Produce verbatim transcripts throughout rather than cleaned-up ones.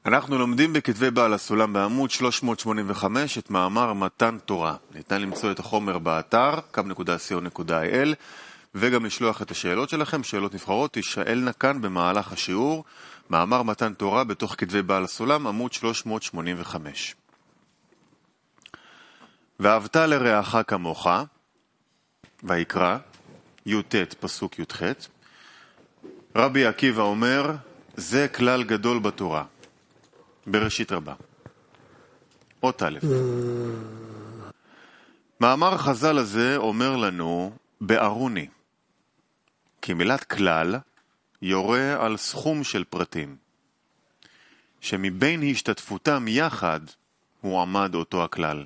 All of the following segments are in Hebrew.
אנחנו לומדים בכתבי בעל הסולם בעמוד שלוש מאות שמונים וחמש את מאמר מתן תורה. ניתן למצוא את החומר באתר קו נקודה סי או נקודה איי אל וגם לשלוח את השאלות שלכם, שאלות נבחרות, תשאלנה כאן במהלך השיעור. מאמר מתן תורה בתוך כתבי בעל הסולם, עמוד שלוש מאות שמונים וחמש. ואהבת לרעך כמוך, ויקרא, י"ט פסוק י"ח. רבי עקיבא אומר, זה כלל גדול בתורה. בראשית רבה. אות א'. מאמר חז"ל הזה אומר לנו, בארוני, כי מילת כלל יורה על סכום של פרטים, שמבין השתתפותם יחד הוא עמד אותו הכלל.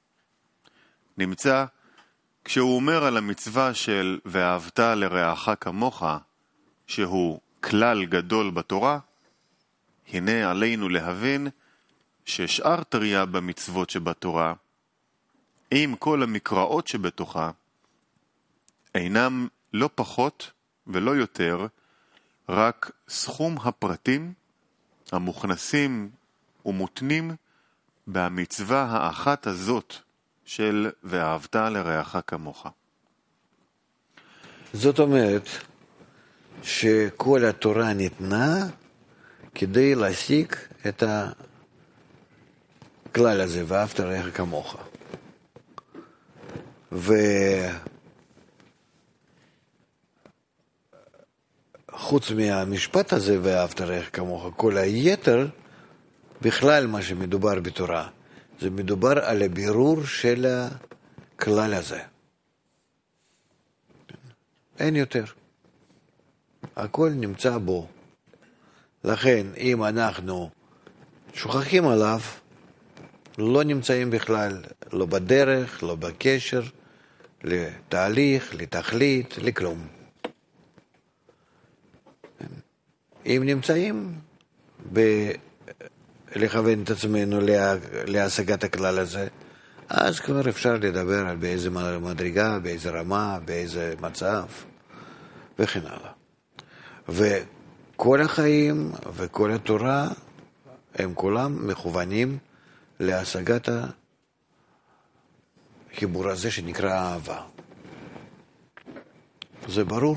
נמצא, כשהוא אומר על המצווה של ואהבת לרעך כמוך, שהוא כלל גדול בתורה, הנה עלינו להבין ששאר תרי"ג במצוות שבתורה, עם כל המקראות שבתוכה, אינם לא פחות ולא יותר, רק סכום הפרטים המוכנסים ומותנים במצווה האחת הזאת של ואהבת לרעך כמוך. זאת אומרת שכל התורה ניתנה כדי להשיג את הכלל הזה, ואהבת לרעך כמוך. וחוץ מהמשפט הזה, ואהבת לרעך כמוך, כל היתר, בכלל מה שמדובר בתורה, זה מדובר על הבירור של הכלל הזה. אין יותר. הכל נמצא בו. לכן, אם אנחנו שוכחים עליו, לא נמצאים בכלל, לא בדרך, לא בקשר, לתהליך, לתכלית, לכלום. אם נמצאים ב- לכוון את עצמנו לה- להשגת הכלל הזה, אז כבר אפשר לדבר על באיזה מדרגה, באיזה רמה, באיזה מצב, וכן הלאה. וכל החיים וכל התורה, הם כולם מכוונים להשגת החיבור הזה שנקרא אהבה. זה ברור?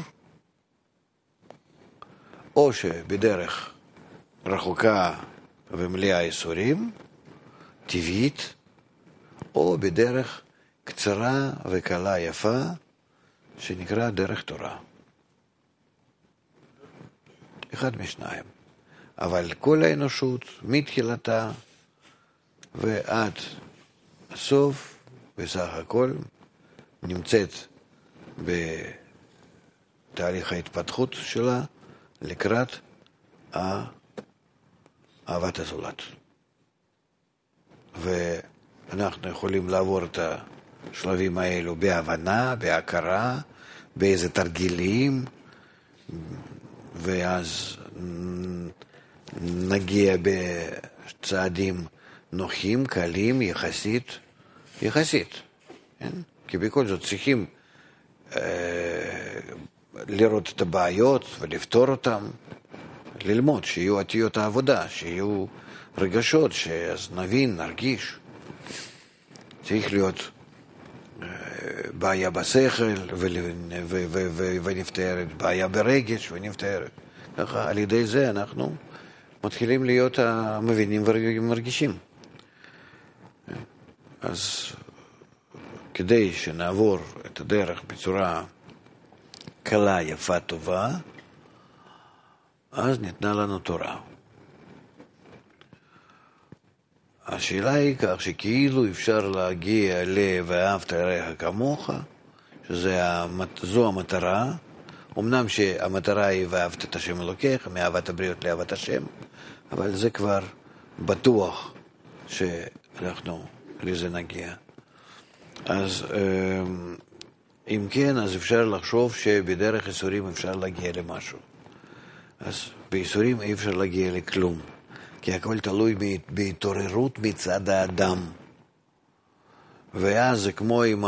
או שבדרך רחוקה ומלאה איסורים, טבעית, או בדרך קצרה וקלה יפה, שנקרא דרך תורה. אחד משניים. אבל כל האנושות, מתחילתה ועד הסוף, בסך הכל, נמצאת בתהליך ההתפתחות שלה לקראת אהבת הזולת. ואנחנו יכולים לעבור את השלבים האלו בהבנה, בהכרה, באיזה תרגילים, ואז נגיע בצעדים נוחים, קלים, יחסית, יחסית. כן? כי בכל זאת צריכים אה, לראות את הבעיות ולפתור אותם, ללמוד, שיהיו עתיות העבודה, שיהיו רגשות, שאז נבין, נרגיש. צריך להיות אה, בעיה בשכל ונפתרת, בעיה ברגש ונפתרת. ככה, על ידי זה אנחנו מתחילים להיות המבינים ומרגישים. אז כדי שנעבור את הדרך בצורה קלה, יפה, טובה, אז ניתנה לנו תורה. השאלה היא כך שכאילו אפשר להגיע ל"ואהבת לרעך כמוך", שזו המטרה, אמנם שהמטרה היא ואהבת את השם אלוקיך, מאהבת הבריות לאהבת השם, אבל זה כבר בטוח שאנחנו לזה נגיע. אז אם כן, אז אפשר לחשוב שבדרך איסורים אפשר להגיע למשהו. אז באיסורים אי אפשר להגיע לכלום, כי הכל תלוי בהתעוררות מצד האדם. ואז זה כמו עם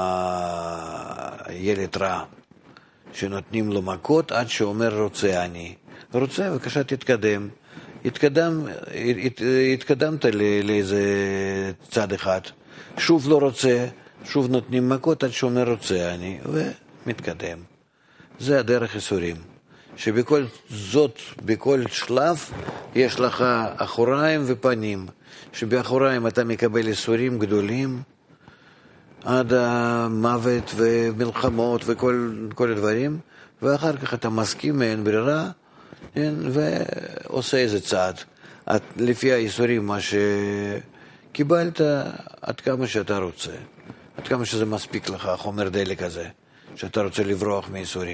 הילד רע, שנותנים לו מכות עד שאומר רוצה אני. רוצה, בבקשה תתקדם. התקדם, הת, התקדמת לאיזה צד אחד, שוב לא רוצה, שוב נותנים מכות עד שאומר רוצה אני, ומתקדם. זה הדרך איסורים. שבכל זאת, בכל שלב, יש לך אחוריים ופנים. שבאחוריים אתה מקבל איסורים גדולים, עד המוות ומלחמות וכל כל הדברים, ואחר כך אתה מסכים מאין ברירה, כן, ועושה איזה צעד. את, לפי האיסורים, מה שקיבלת, עד כמה שאתה רוצה. עד כמה שזה מספיק לך, חומר דלק הזה, שאתה רוצה לברוח מאיסורים.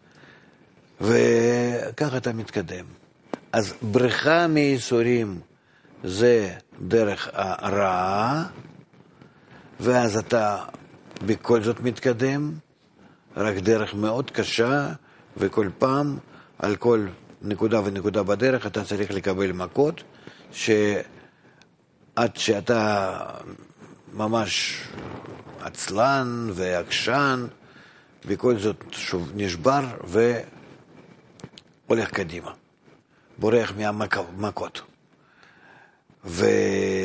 וככה אתה מתקדם. אז בריחה מאיסורים זה דרך הרעה, ואז אתה בכל זאת מתקדם, רק דרך מאוד קשה, וכל פעם, על כל נקודה ונקודה בדרך, אתה צריך לקבל מכות, שעד שאתה ממש עצלן ועקשן, בכל זאת שוב נשבר והולך קדימה, בורח מהמכות. ואתה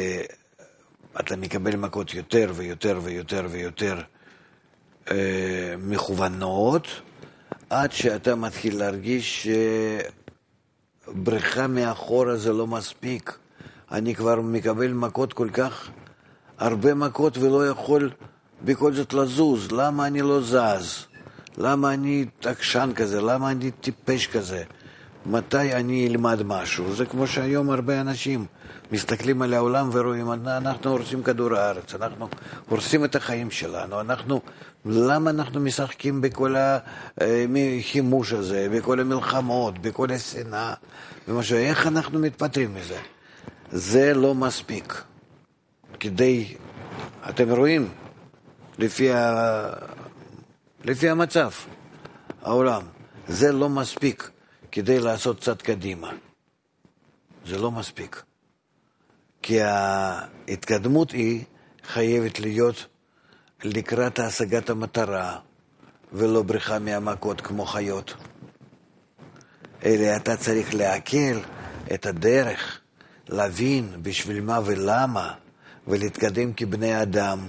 מקבל מכות יותר ויותר ויותר ויותר אה, מכוונות, עד שאתה מתחיל להרגיש שבריחה מאחורה זה לא מספיק. אני כבר מקבל מכות כל כך הרבה מכות ולא יכול בכל זאת לזוז. למה אני לא זז? למה אני תקשן כזה? למה אני טיפש כזה? מתי אני אלמד משהו? זה כמו שהיום הרבה אנשים מסתכלים על העולם ורואים, אנחנו הורסים כדור הארץ, אנחנו הורסים את החיים שלנו, אנחנו, למה אנחנו משחקים בכל החימוש הזה, בכל המלחמות, בכל השנאה, ומשהו, איך אנחנו מתפטרים מזה? זה לא מספיק. כדי, אתם רואים, לפי, ה, לפי המצב, העולם, זה לא מספיק כדי לעשות צד קדימה. זה לא מספיק. כי ההתקדמות היא חייבת להיות לקראת השגת המטרה, ולא בריחה מהמכות כמו חיות. אלא אתה צריך להקל את הדרך, להבין בשביל מה ולמה, ולהתקדם כבני אדם.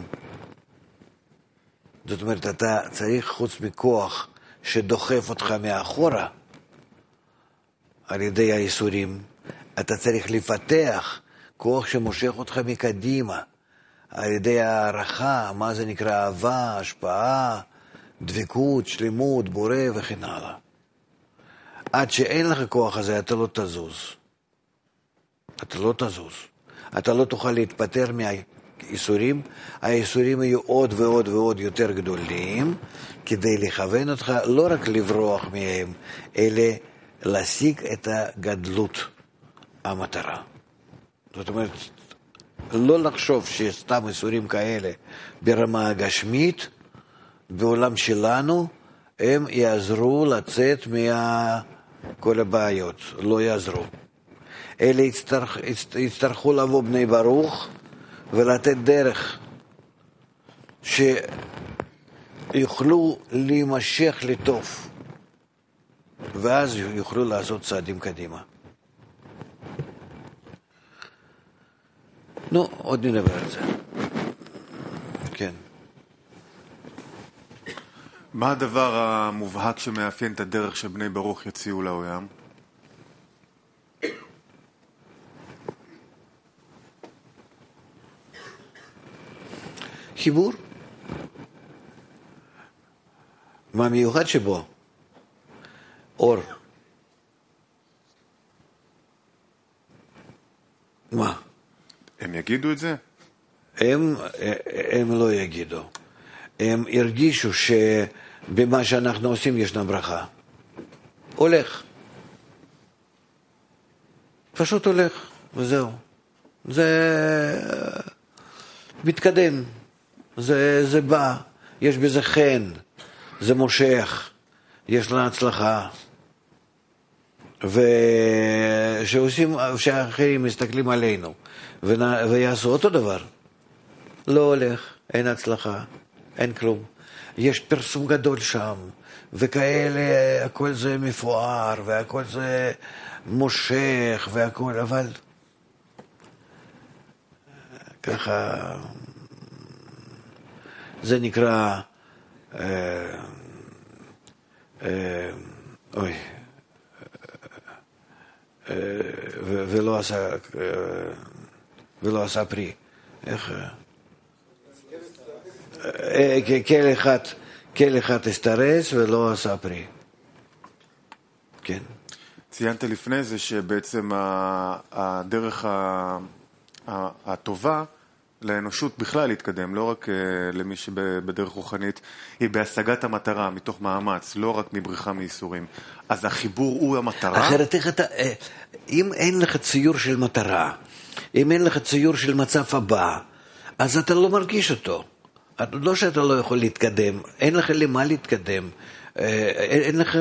זאת אומרת, אתה צריך חוץ מכוח שדוחף אותך מאחורה, על ידי האיסורים, אתה צריך לפתח כוח שמושך אותך מקדימה, על ידי הערכה, מה זה נקרא אהבה, השפעה, דבקות, שלמות, בורא וכן הלאה. עד שאין לך כוח הזה, אתה לא תזוז. אתה לא תזוז. אתה לא תוכל להתפטר מהאיסורים. האיסורים יהיו עוד ועוד ועוד יותר גדולים, כדי לכוון אותך לא רק לברוח מהם, אלא להשיג את הגדלות המטרה. זאת אומרת, לא לחשוב שסתם איסורים כאלה ברמה הגשמית, בעולם שלנו, הם יעזרו לצאת מכל הבעיות, לא יעזרו. אלה יצטרכ, יצטרכו לבוא בני ברוך ולתת דרך שיוכלו להימשך לטוב, ואז יוכלו לעשות צעדים קדימה. נו, עוד נדבר על זה. כן. מה הדבר המובהק שמאפיין את הדרך שבני ברוך יציעו לעולם? חיבור. מה מיוחד שבו? אור. מה? הם יגידו את זה? הם, הם לא יגידו. הם הרגישו שבמה שאנחנו עושים ישנה ברכה. הולך. פשוט הולך, וזהו. זה מתקדם. זה, זה בא. יש בזה חן. זה מושך. יש לה הצלחה. ושעושים, שהאחרים מסתכלים עלינו ויעשו אותו דבר, לא הולך, אין הצלחה, אין כלום. יש פרסום גדול שם, וכאלה, הכל זה מפואר, והכל זה מושך והכל, אבל ככה זה נקרא אה, אה, אוי אה, ו- ולא עשה אה, ולא עשה פרי. איך כל אחד כל אחד הסתרס ולא עשה פרי. כן. ציינת לפני זה שבעצם הדרך הטובה לאנושות בכלל להתקדם, לא רק למי שבדרך רוחנית, היא בהשגת המטרה, מתוך מאמץ, לא רק מבריחה מייסורים. אז החיבור הוא המטרה? אחרת איך אתה, אם אין לך ציור של מטרה, אם אין לך ציור של מצב הבא, אז אתה לא מרגיש אותו. לא שאתה לא יכול להתקדם, אין לך למה להתקדם, אין לך...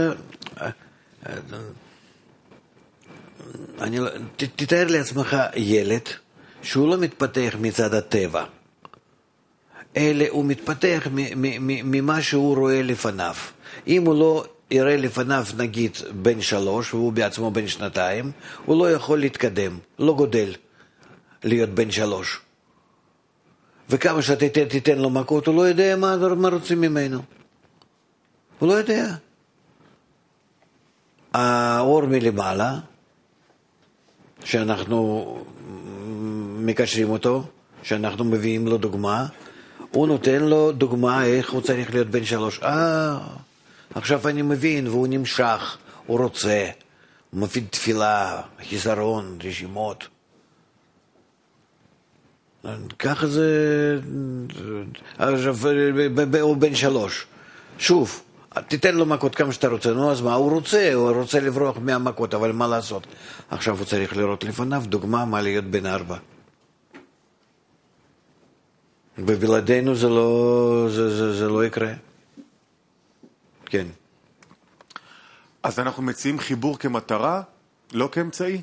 אני, ת, תתאר לעצמך ילד שהוא לא מתפתח מצד הטבע, אלא הוא מתפתח ממה שהוא רואה לפניו. אם הוא לא יראה לפניו נגיד בן שלוש והוא בעצמו בן שנתיים, הוא לא יכול להתקדם, לא גודל להיות בן שלוש. וכמה שאתה תיתן לו מכות, הוא לא יודע מה, מה רוצים ממנו. הוא לא יודע. האור מלמעלה, שאנחנו מקשרים אותו, שאנחנו מביאים לו דוגמה, הוא נותן לו דוגמה איך הוא צריך להיות בן שלוש. אה, עכשיו אני מבין, והוא נמשך, הוא רוצה, הוא מפעיל תפילה, חיסרון, רשימות. ככה זה, עכשיו, הוא בן שלוש. שוב, תיתן לו מכות כמה שאתה רוצה, נו אז מה, הוא רוצה, הוא רוצה לברוח מהמכות, אבל מה לעשות? עכשיו הוא צריך לראות לפניו דוגמה מה להיות בן ארבע. ובלעדינו זה לא, זה, זה, זה לא יקרה. כן. אז אנחנו מציעים חיבור כמטרה, לא כאמצעי?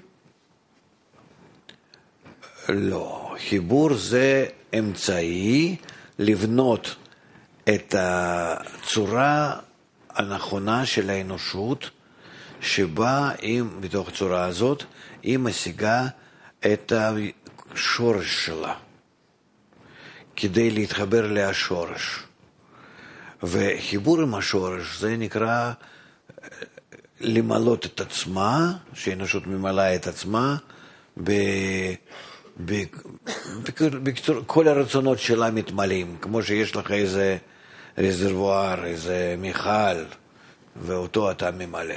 לא, חיבור זה אמצעי לבנות את הצורה הנכונה של האנושות, שבה עם, בתוך הצורה הזאת, היא משיגה את השורש שלה, כדי להתחבר להשורש. וחיבור עם השורש זה נקרא למלות את עצמה, שהאנושות ממלאה את עצמה, ב... כל הרצונות שלה מתמלאים, כמו שיש לך איזה רזרבואר, איזה מיכל, ואותו אתה ממלא.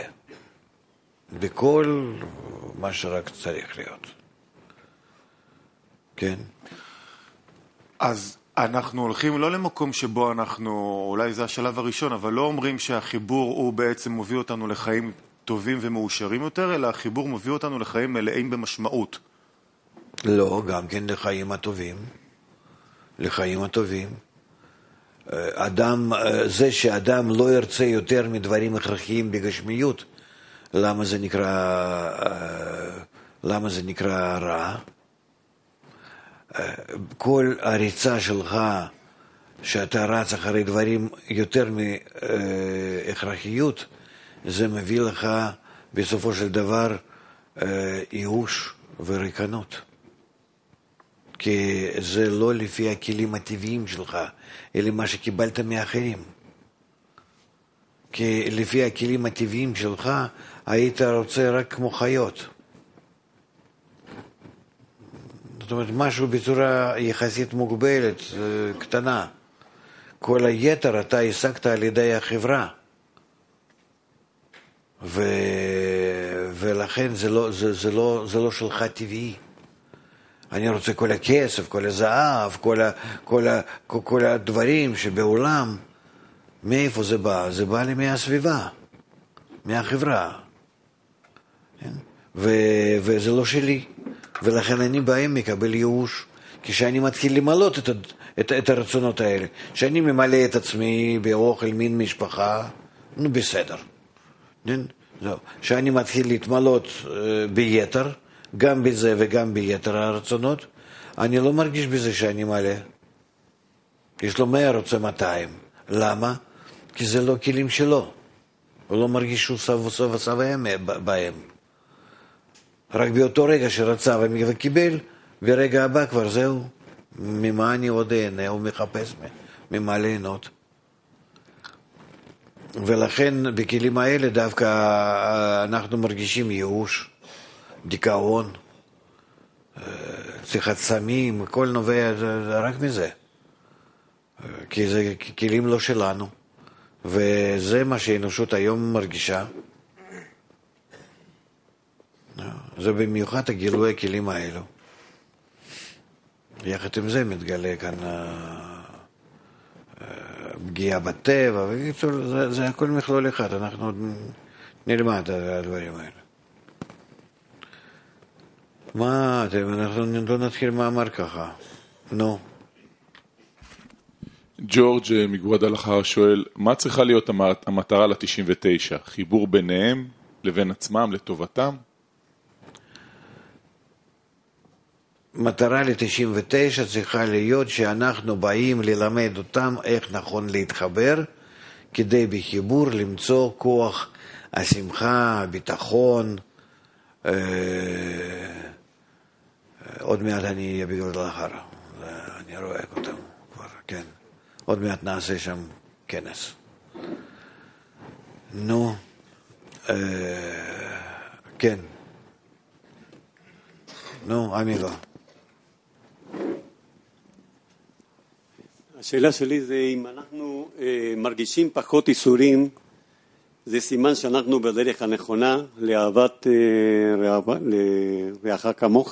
בכל מה שרק צריך להיות. כן. אז אנחנו הולכים לא למקום שבו אנחנו, אולי זה השלב הראשון, אבל לא אומרים שהחיבור הוא בעצם מביא אותנו לחיים טובים ומאושרים יותר, אלא החיבור מביא אותנו לחיים מלאים במשמעות. לא, גם כן לחיים הטובים. לחיים הטובים. אדם, זה שאדם לא ירצה יותר מדברים הכרחיים בגשמיות, למה זה נקרא, למה זה נקרא רע? כל הריצה שלך, שאתה רץ אחרי דברים יותר מהכרחיות, זה מביא לך בסופו של דבר ייאוש וריקנות. כי זה לא לפי הכלים הטבעיים שלך, אלא מה שקיבלת מאחרים. כי לפי הכלים הטבעיים שלך, היית רוצה רק כמו חיות. זאת אומרת, משהו בצורה יחסית מוגבלת, קטנה. כל היתר אתה השגת על ידי החברה. ו... ולכן זה לא, זה, זה לא, זה לא שלך טבעי. אני רוצה כל הכסף, כל הזהב, כל, ה, כל, ה, כל, כל הדברים שבעולם, מאיפה זה בא? זה בא לי מהסביבה, מהחברה. ו, וזה לא שלי. ולכן אני בהם מקבל ייאוש. כשאני מתחיל למלות את, את, את הרצונות האלה. כשאני ממלא את עצמי באוכל מין משפחה, נו בסדר. כשאני מתחיל להתמלות ביתר, גם בזה וגם ביתר הרצונות, אני לא מרגיש בזה שאני מלא. יש לו מאה רוצה מאתיים. למה? כי זה לא כלים שלו. הוא לא מרגיש שהוא סב וסב וסב בהם. רק באותו רגע שרצה וקיבל, ברגע הבא כבר זהו. ממה אני עוד אהנה? הוא מחפש ממה ליהנות. ולכן בכלים האלה דווקא אנחנו מרגישים ייאוש, דיכאון, צריכת סמים, הכל נובע רק מזה. כי זה כלים לא שלנו, וזה מה שהאנושות היום מרגישה. זה במיוחד הגילוי הכלים האלו. יחד עם זה מתגלה כאן פגיעה בטבע, זה, זה הכל מכלול אחד, אנחנו עוד נלמד על הדברים האלה. מה אתם, אנחנו לא נתחיל מאמר ככה. נו. ג'ורג' מגואדלחרה שואל, מה צריכה להיות המטרה ל-תשעים ותשע? חיבור ביניהם לבין עצמם, לטובתם? מטרה ל-תשעים ותשע צריכה להיות שאנחנו באים ללמד אותם איך נכון להתחבר, כדי בחיבור למצוא כוח השמחה, הביטחון. אה, עוד מעט אני אהיה בגואדלחרה, אני רואה אותם כבר, כן. עוד מעט נעשה שם כנס. נו, אה, כן. נו, עמיגו. השאלה שלי זה אם אנחנו אה, מרגישים פחות איסורים, זה סימן שאנחנו בדרך הנכונה לאהבת אה, לרעך כמוך?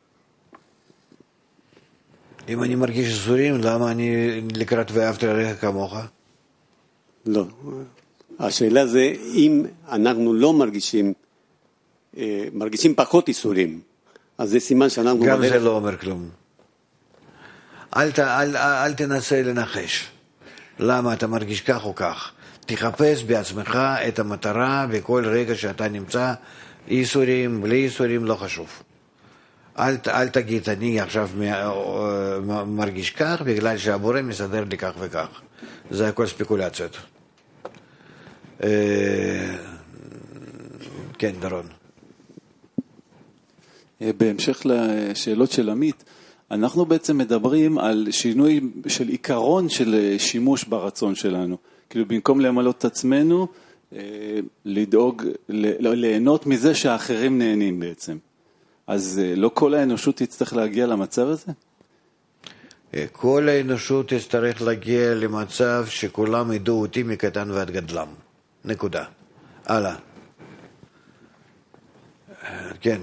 אם אני מרגיש איסורים, למה אני לקראת ואהבת לרעך כמוך? לא. השאלה זה אם אנחנו לא מרגישים, אה, מרגישים פחות איסורים, אז זה סימן שאנחנו... גם בדרך... זה לא אומר כלום. אל, אל, אל תנסה לנחש למה אתה מרגיש כך או כך. תחפש בעצמך את המטרה בכל רגע שאתה נמצא, איסורים, בלי איסורים, לא חשוב. אל, אל תגיד, אני עכשיו מרגיש כך בגלל שהבורא מסדר לי כך וכך. זה הכל ספקולציות. כן, דרון. בהמשך לשאלות של עמית, אנחנו בעצם מדברים על שינוי של עיקרון של שימוש ברצון שלנו. כאילו במקום למלא את עצמנו, לדאוג, ליהנות מזה שהאחרים נהנים בעצם. אז לא כל האנושות תצטרך להגיע למצב הזה? כל האנושות תצטרך להגיע למצב שכולם ידעו אותי מקטן ועד גדלם. נקודה. הלאה. כן.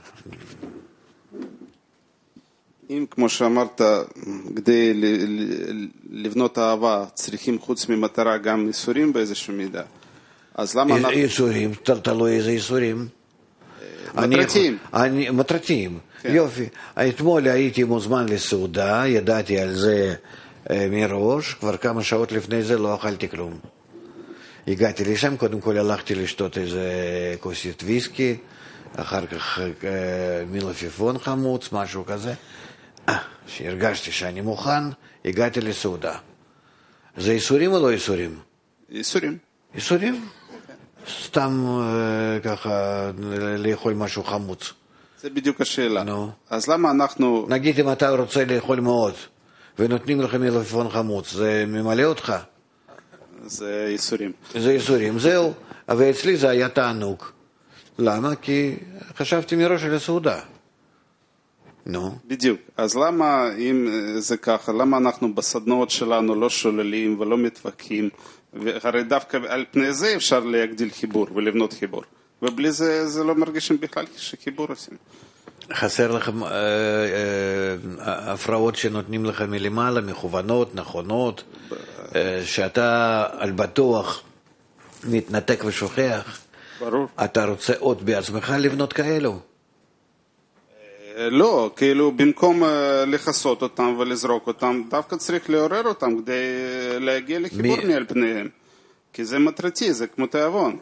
אם, כמו שאמרת, כדי לבנות אהבה צריכים חוץ ממטרה גם איסורים באיזשהו מידה, אז למה אנחנו... איסורים, תלוי איזה איסורים. מטרתיים. מטרתיים, יופי. אתמול הייתי מוזמן לסעודה, ידעתי על זה מראש, כבר כמה שעות לפני זה לא אכלתי כלום. הגעתי לשם, קודם כל הלכתי לשתות איזה כוסית ויסקי, אחר כך מלפפון חמוץ, משהו כזה. שהרגשתי שאני מוכן, הגעתי לסעודה. זה איסורים או לא איסורים? איסורים. איסורים? סתם ככה לאכול משהו חמוץ. זה בדיוק השאלה. נו. אז למה אנחנו... נגיד אם אתה רוצה לאכול מאוד, ונותנים לך מלפפון חמוץ, זה ממלא אותך? זה איסורים. זה איסורים, זהו. אבל אצלי זה היה תענוג. למה? כי חשבתי מראש על הסעודה. נו. בדיוק. אז למה, אם זה ככה, למה אנחנו בסדנאות שלנו לא שוללים ולא מתווכחים, והרי דווקא על פני זה אפשר להגדיל חיבור ולבנות חיבור, ובלי זה, זה לא מרגישים בכלל שחיבור עושים. חסר לכם אה, אה, הפרעות שנותנים לכם מלמעלה, מכוונות, נכונות, אה, שאתה על בטוח מתנתק ושוכח. ברור. אתה רוצה עוד בעצמך לבנות כאלו? לא, כאילו במקום לחסות אותם ולזרוק אותם, דווקא צריך לעורר אותם כדי להגיע לחיבור מי... מעל פניהם. כי זה מטרתי, זה כמו תיאבון.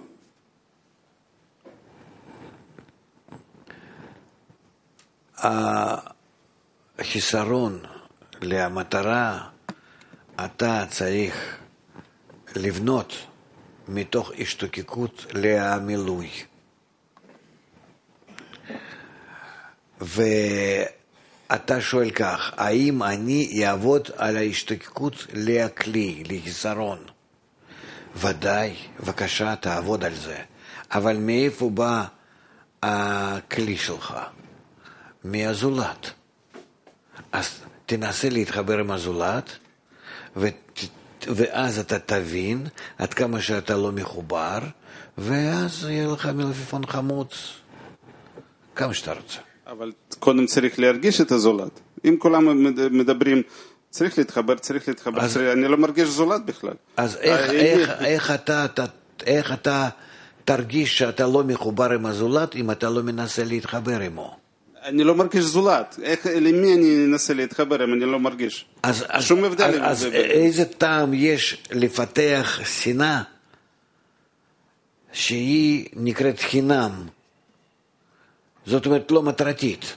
החיסרון למטרה, אתה צריך לבנות מתוך השתוקקות למילוי. ואתה שואל כך, האם אני אעבוד על ההשתקקות לכלי, לחיסרון? ודאי, בבקשה תעבוד על זה. אבל מאיפה בא הכלי שלך? מהזולת. אז תנסה להתחבר עם הזולת, ות... ואז אתה תבין עד כמה שאתה לא מחובר, ואז יהיה לך מלפפון חמוץ כמה שאתה רוצה. אבל קודם צריך להרגיש את הזולת. אם כולם מדברים, צריך להתחבר, צריך להתחבר, אז, צריך, אני לא מרגיש זולת בכלל. אז איך, איך, איך, אתה, אתה, איך אתה תרגיש שאתה לא מחובר עם הזולת אם אתה לא מנסה להתחבר עמו? אני לא מרגיש זולת. איך, למי אני אנסה להתחבר אם אני לא מרגיש? אז, שום אז, הבדל. אז, אז איזה טעם יש לפתח שנאה שהיא נקראת חינם? זאת אומרת לא מטרתית.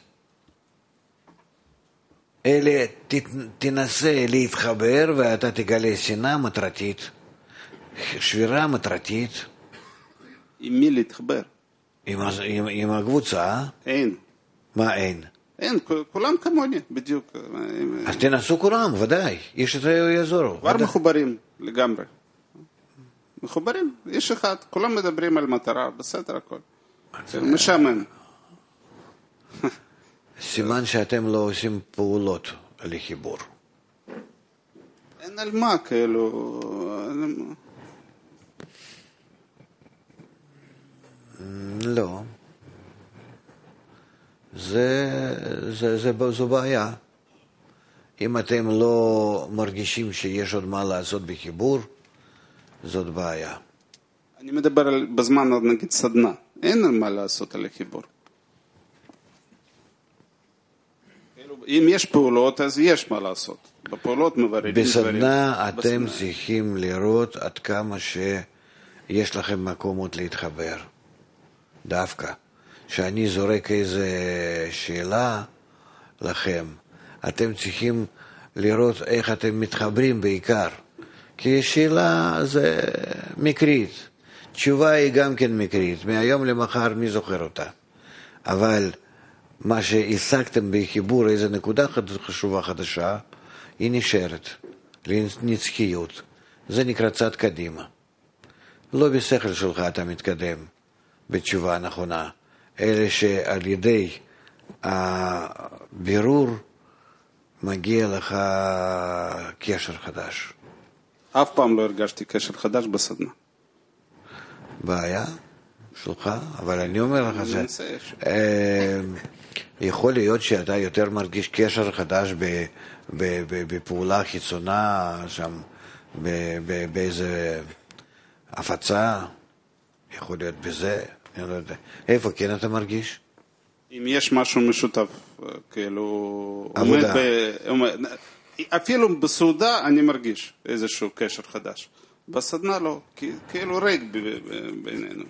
אלא ת, תנסה להתחבר ואתה תגלה שנאה מטרתית, שבירה מטרתית. עם מי להתחבר? עם, עם, עם הקבוצה. אין. מה אין? אין, כולם כמוני, בדיוק. אז תנסו כולם, ודאי. איש את יעזורו. כבר מחוברים לגמרי. מחוברים, איש אחד. כולם מדברים על מטרה, בסדר הכל. משעמם. סימן שאתם לא עושים פעולות לחיבור. אין על מה, כאילו... לא. זה, זה, זה, זו בעיה. אם אתם לא מרגישים שיש עוד מה לעשות בחיבור, זאת בעיה. אני מדבר על, בזמן, נגיד, סדנה. אין על מה לעשות על החיבור. אם יש פעולות, אז יש מה לעשות. בפעולות מבררים דברים. בסדנה אתם צריכים לראות עד כמה שיש לכם מקומות להתחבר. דווקא. שאני זורק איזה שאלה לכם, אתם צריכים לראות איך אתם מתחברים בעיקר. כי שאלה זה מקרית. תשובה היא גם כן מקרית. מהיום למחר מי זוכר אותה. אבל מה שהשגתם בחיבור, איזו נקודה חשובה חדשה, היא נשארת לנצחיות. זה נקרא צד קדימה. לא בשכל שלך אתה מתקדם בתשובה הנכונה, אלא שעל ידי הבירור מגיע לך קשר חדש. אף פעם לא הרגשתי קשר חדש בסדנה. בעיה שלך, אבל אני אומר לך זה... יכול להיות שאתה יותר מרגיש קשר חדש בפעולה חיצונה, שם באיזה הפצה, יכול להיות בזה, אני לא יודע. איפה כן אתה מרגיש? אם יש משהו משותף, כאילו... עבודה. אפילו בסעודה אני מרגיש איזשהו קשר חדש. בסדנה לא, כאילו ריק בינינו.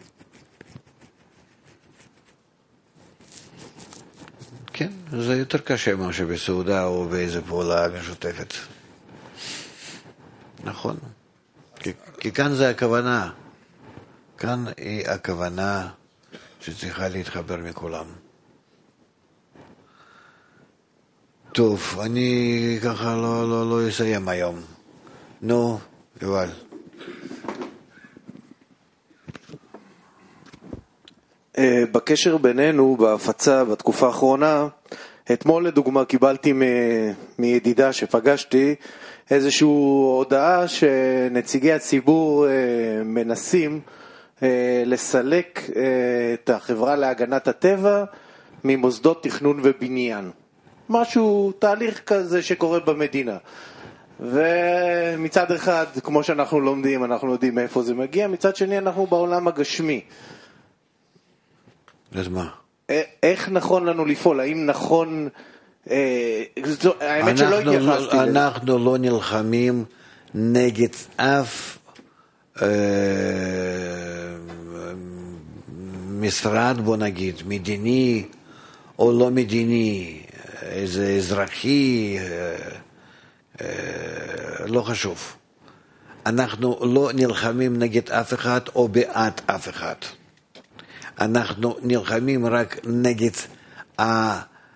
כן, זה יותר קשה מה שבסעודה או באיזה פעולה משותפת. נכון. כי, כי כאן זה הכוונה. כאן היא הכוונה שצריכה להתחבר מכולם. טוב, אני ככה לא, לא, לא אסיים היום. נו, יובל. בקשר בינינו, בהפצה, בתקופה האחרונה, אתמול לדוגמה קיבלתי מידידה שפגשתי איזושהי הודעה שנציגי הציבור מנסים לסלק את החברה להגנת הטבע ממוסדות תכנון ובניין. משהו, תהליך כזה שקורה במדינה. ומצד אחד, כמו שאנחנו לומדים, אנחנו יודעים מאיפה זה מגיע, מצד שני אנחנו בעולם הגשמי. אז מה? איך נכון לנו לפעול? האם נכון... האמת שלא התייחסתי לזה. אנחנו לא נלחמים נגד אף משרד, בוא נגיד, מדיני או לא מדיני, איזה אזרחי, לא חשוב. אנחנו לא נלחמים נגד אף אחד או בעד אף אחד. אנחנו נלחמים רק נגד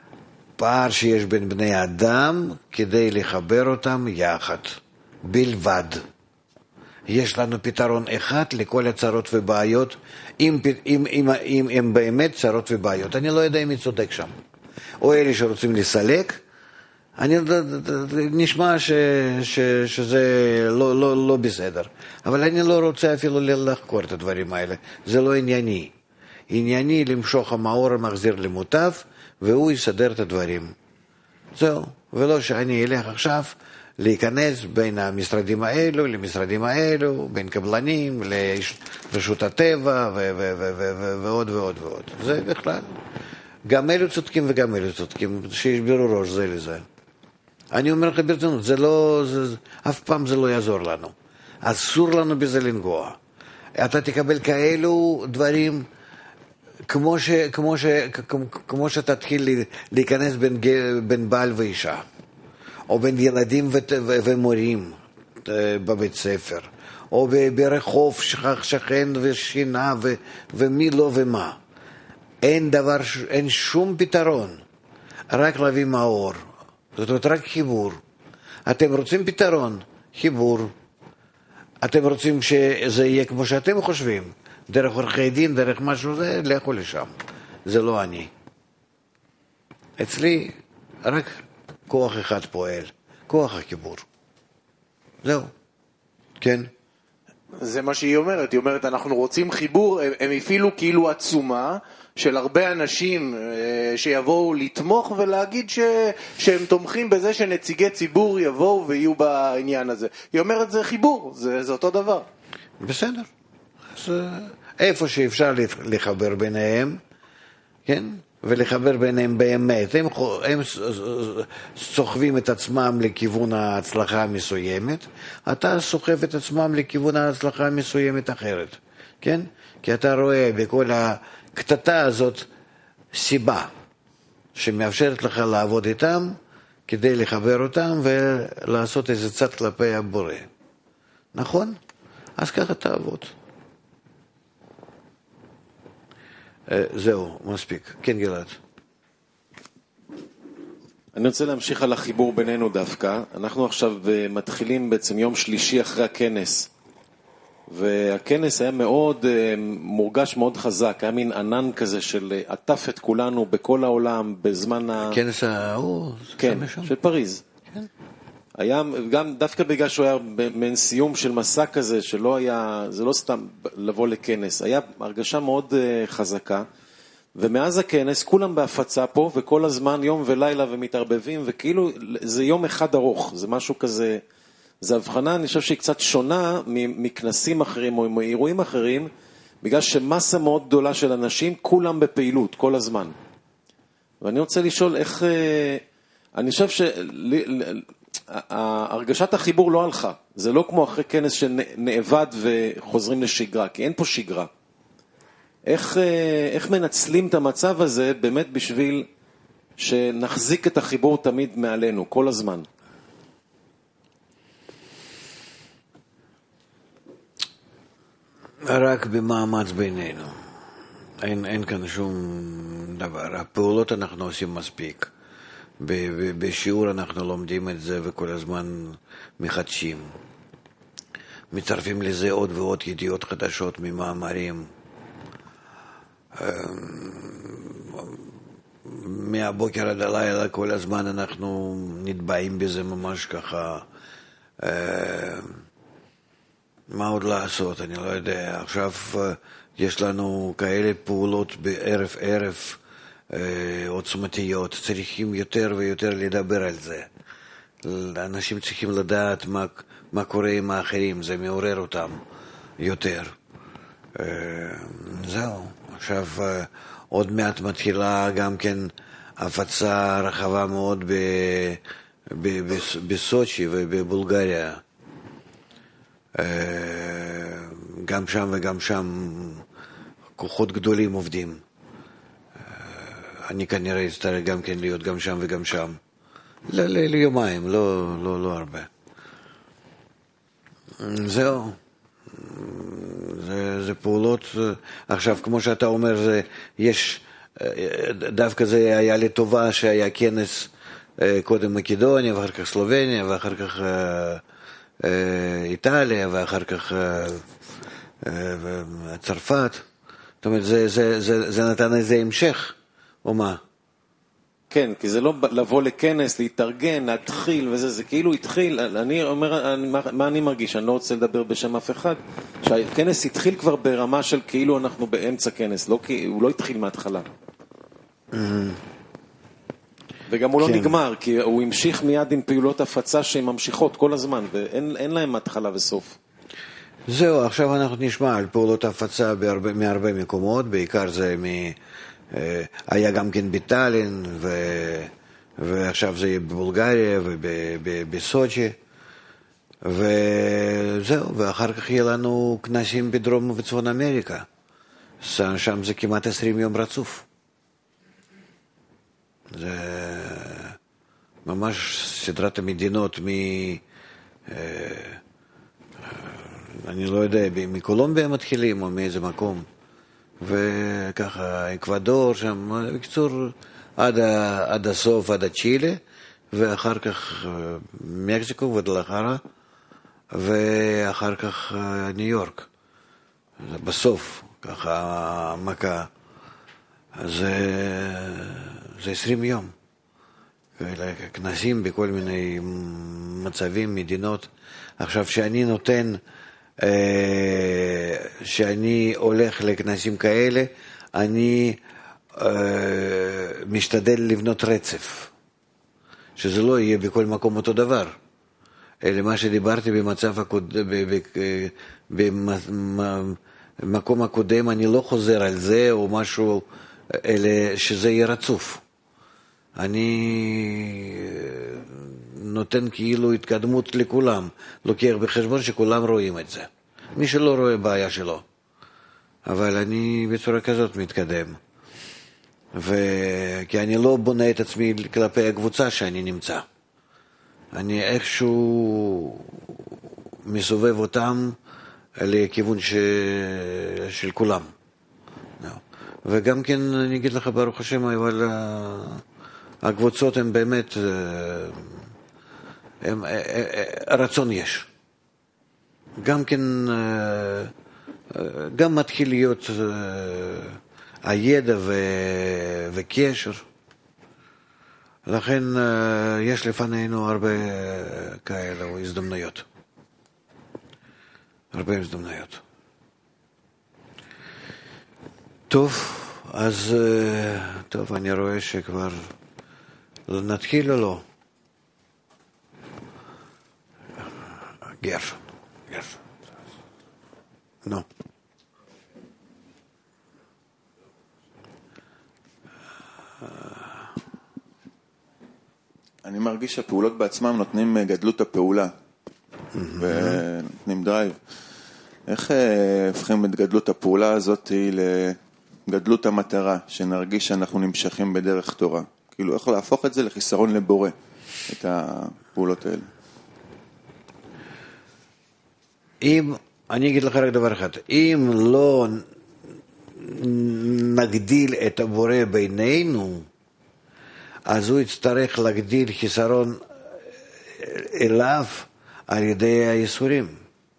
פער שיש בין בני אדם כדי לחבר אותם יחד, בלבד. יש לנו פתרון אחד לכל הצרות ובעיות, אם, אם, אם, אם, אם באמת צרות ובעיות. אני לא יודע אם היא צודק שם. או אלה שרוצים לסלק, אני, נשמע ש, ש, שזה לא, לא, לא בסדר. אבל אני לא רוצה אפילו לחקור את הדברים האלה. זה לא ענייני. ענייני למשוך המאור המחזיר למוטב, והוא יסדר את הדברים. זהו. ולא שאני אלך עכשיו להיכנס בין המשרדים האלו למשרדים האלו, בין קבלנים לרשות הטבע ו- ו- ו- ו- ו- ועוד ועוד ועוד. זה בכלל. גם אלו צודקים וגם אלו צודקים, שישברו ראש זה לזה. אני אומר לך ברצינות, זה לא, זה, אף פעם זה לא יעזור לנו. אסור לנו בזה לנגוע. אתה תקבל כאלו דברים כמו ש, כמו ש, כמו, כמו שתתחיל להיכנס בין, בין בעל ואישה. או בין ילדים ו- ו- ומורים בבית ספר, או ברחוב שכן ושינה ו- ומי לא ומה. אין דבר, אין שום פתרון, רק להביא מאור. זאת אומרת, רק חיבור. אתם רוצים פתרון? חיבור. אתם רוצים שזה יהיה כמו שאתם חושבים, דרך עורכי דין, דרך משהו זה, לכו לשם. זה לא אני. אצלי רק כוח אחד פועל, כוח החיבור. זהו. כן. זה מה שהיא אומרת, היא אומרת אנחנו רוצים חיבור, הם, הם הפעילו כאילו עצומה של הרבה אנשים אה, שיבואו לתמוך ולהגיד ש, שהם תומכים בזה שנציגי ציבור יבואו ויהיו בעניין הזה. היא אומרת זה חיבור, זה, זה אותו דבר. בסדר. אז איפה שאפשר לחבר ביניהם, כן? ולחבר ביניהם באמת, הם, הם סוחבים את עצמם לכיוון ההצלחה המסוימת, אתה סוחב את עצמם לכיוון ההצלחה המסוימת אחרת, כן? כי אתה רואה בכל הקטטה הזאת סיבה שמאפשרת לך לעבוד איתם כדי לחבר אותם ולעשות איזה צד כלפי הבורא. נכון? אז ככה תעבוד. זהו, מספיק. כן, גלעד. אני רוצה להמשיך על החיבור בינינו דווקא. אנחנו עכשיו מתחילים בעצם יום שלישי אחרי הכנס, והכנס היה מאוד מורגש, מאוד חזק. היה מין ענן כזה של עטף את כולנו בכל העולם בזמן ה... הכנס ההוא? כן, של פריז. כן. היה גם דווקא בגלל שהוא היה במין סיום של מסע כזה, שלא היה, זה לא סתם לבוא לכנס, היה הרגשה מאוד חזקה, ומאז הכנס כולם בהפצה פה, וכל הזמן יום ולילה ומתערבבים, וכאילו זה יום אחד ארוך, זה משהו כזה, זה הבחנה, אני חושב שהיא קצת שונה מכנסים אחרים או מאירועים אחרים, בגלל שמסה מאוד גדולה של אנשים, כולם בפעילות, כל הזמן. ואני רוצה לשאול איך, אני חושב ש... הרגשת החיבור לא הלכה, זה לא כמו אחרי כנס שנאבד וחוזרים לשגרה, כי אין פה שגרה. איך, איך מנצלים את המצב הזה באמת בשביל שנחזיק את החיבור תמיד מעלינו, כל הזמן? רק במאמץ בינינו. אין, אין כאן שום דבר. הפעולות אנחנו עושים מספיק. בשיעור אנחנו לומדים את זה וכל הזמן מחדשים. מצרפים לזה עוד ועוד ידיעות חדשות ממאמרים. מהבוקר עד הלילה כל הזמן אנחנו נתבעים בזה ממש ככה. מה עוד לעשות? אני לא יודע. עכשיו יש לנו כאלה פעולות בערב ערב עוצמתיות, צריכים יותר ויותר לדבר על זה. אנשים צריכים לדעת מה, מה קורה עם האחרים, זה מעורר אותם יותר. זהו, עכשיו עוד מעט מתחילה גם כן הפצה רחבה מאוד ב, ב, ב, בסוצ'י ובבולגריה. גם שם וגם שם כוחות גדולים עובדים. אני כנראה אצטרך גם כן להיות גם שם וגם שם. ליומיים, לא, לא, לא הרבה. זהו. זה, זה פעולות, עכשיו כמו שאתה אומר, זה, יש דווקא זה היה לטובה שהיה כנס קודם מקדוניה ואחר כך סלובניה ואחר כך איטליה ואחר כך צרפת. זאת אומרת, זה, זה, זה, זה נתן איזה המשך, או מה? כן, כי זה לא לבוא לכנס, להתארגן, להתחיל וזה, זה כאילו התחיל, אני אומר, אני, מה אני מרגיש, אני לא רוצה לדבר בשם אף אחד, שהכנס התחיל כבר ברמה של כאילו אנחנו באמצע כנס, לא, הוא לא התחיל מההתחלה. וגם הוא לא נגמר, כי הוא המשיך מיד עם פעולות הפצה שהן ממשיכות כל הזמן, ואין להם התחלה וסוף. זהו, עכשיו אנחנו נשמע על פעולות הפצה בהרבה, מהרבה מקומות, בעיקר זה מ... היה גם כן בטאלין, ו... ועכשיו זה יהיה בבולגריה ובסוצ'י, וזהו, ואחר כך יהיה לנו כנסים בדרום וצפון אמריקה, שם זה כמעט עשרים יום רצוף. זה ממש סדרת המדינות מ... אני לא יודע, מקולומביה מתחילים או מאיזה מקום, וככה אקוודור שם, בקצור עד, עד הסוף, עד הצ'ילה, ואחר כך מקסיקו ודלחרה, ואחר כך ניו יורק. בסוף, ככה מכה. זה, זה עשרים יום. כנסים בכל מיני מצבים, מדינות. עכשיו שאני נותן, שאני הולך לכנסים כאלה, אני משתדל לבנות רצף, שזה לא יהיה בכל מקום אותו דבר. אלא מה שדיברתי במצב הקודם, במקום הקודם, אני לא חוזר על זה או משהו, אלא שזה יהיה רצוף. אני נותן כאילו התקדמות לכולם, לוקח בחשבון שכולם רואים את זה. מי שלא רואה בעיה שלו. אבל אני בצורה כזאת מתקדם. ו... כי אני לא בונה את עצמי כלפי הקבוצה שאני נמצא. אני איכשהו מסובב אותם לכיוון ש... של כולם. וגם כן אני אגיד לך ברוך השם, אבל הקבוצות הן באמת, הם, רצון יש. גם כן, גם מתחיל להיות הידע ו... וקשר. לכן יש לפנינו הרבה כאלה הזדמנויות. הרבה הזדמנויות. טוב, אז טוב, אני רואה שכבר נתחיל או לא? גרשון, גרשון. נו. אני מרגיש שהפעולות בעצמם נותנים גדלות הפעולה ונותנים דרייב. איך הופכים את גדלות הפעולה הזאת לגדלות המטרה, שנרגיש שאנחנו נמשכים בדרך תורה? כאילו, איך להפוך את זה לחיסרון לבורא, את הפעולות האלה? אם, אני אגיד לך רק דבר אחד, אם לא נגדיל את הבורא בינינו, אז הוא יצטרך להגדיל חיסרון אליו על ידי היסורים,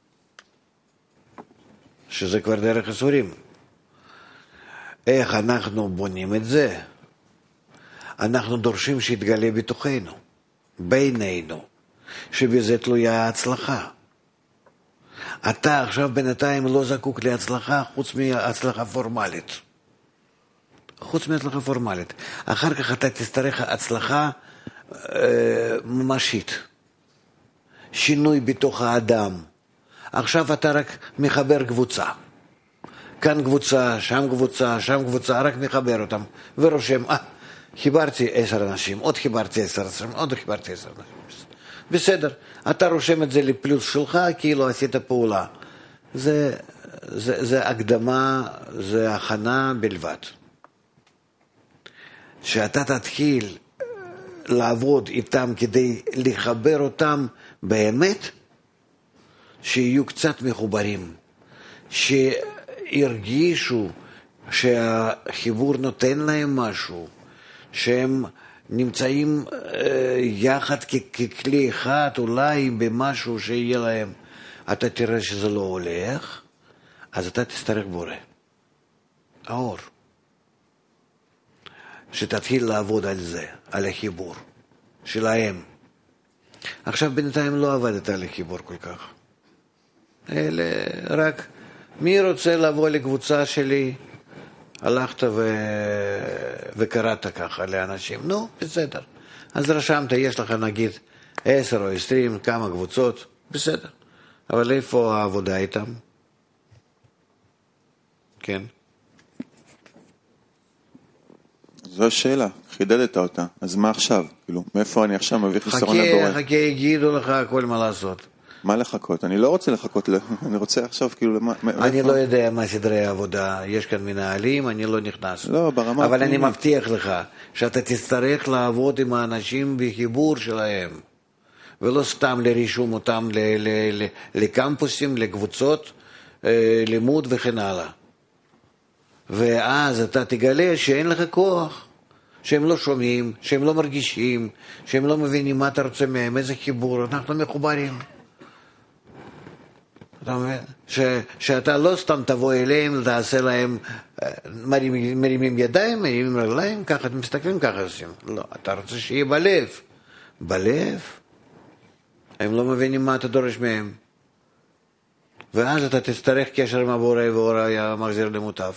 שזה כבר דרך יסורים. איך אנחנו בונים את זה? אנחנו דורשים שיתגלה בתוכנו, בינינו, שבזה תלויה ההצלחה. אתה עכשיו בינתיים לא זקוק להצלחה חוץ מהצלחה פורמלית. חוץ מהצלחה פורמלית. אחר כך אתה תצטרך הצלחה אה, ממשית. שינוי בתוך האדם. עכשיו אתה רק מחבר קבוצה. כאן קבוצה, שם קבוצה, שם קבוצה, רק מחבר אותם. ורושם, אה, חיברתי עשר אנשים, עוד חיברתי עשר אנשים, עוד חיברתי עשר אנשים. בסדר, אתה רושם את זה לפלוס שלך, כאילו עשית פעולה. זה, זה, זה הקדמה, זה הכנה בלבד. שאתה תתחיל לעבוד איתם כדי לחבר אותם באמת, שיהיו קצת מחוברים, שירגישו שהחיבור נותן להם משהו, שהם נמצאים יחד ככלי אחד, אולי במשהו שיהיה להם, אתה תראה שזה לא הולך, אז אתה תצטרך בורא. האור. שתתחיל לעבוד על זה, על החיבור שלהם. עכשיו בינתיים לא עבדת על החיבור כל כך. אלה רק, מי רוצה לבוא לקבוצה שלי? הלכת ו... וקראת ככה לאנשים. נו, בסדר. אז רשמת, יש לך נגיד עשר או עשרים, כמה קבוצות, בסדר. אבל איפה העבודה איתם? כן. זו השאלה, חידדת אותה. אז מה עכשיו? כאילו, מאיפה אני עכשיו מביא חיסרון לבורא? חכה, חכה, יגידו לך הכל מה לעשות. מה לחכות? אני לא רוצה לחכות, אני רוצה עכשיו כאילו... למה, אני לא יודע מה סדרי העבודה, יש כאן מנהלים, אני לא נכנס. לא, ברמה... אבל אני מבטיח לך שאתה תצטרך לעבוד עם האנשים בחיבור שלהם, ולא סתם לרישום אותם ל- ל- ל- לקמפוסים, לקבוצות, לימוד וכן הלאה. ואז אתה תגלה שאין לך כוח, שהם לא שומעים, שהם לא מרגישים, שהם לא מבינים מה אתה רוצה מהם, איזה חיבור, אנחנו מחוברים. אתה מבין? ש, שאתה לא סתם תבוא אליהם, תעשה להם, מרימים, מרימים ידיים, מרימים רגליים, ככה אתם מסתכלים, ככה עושים. לא, אתה רוצה שיהיה בלב. בלב? הם לא מבינים מה אתה דורש מהם. ואז אתה תצטרך קשר עם הבורא, והבורא היה מחזיר למוטב.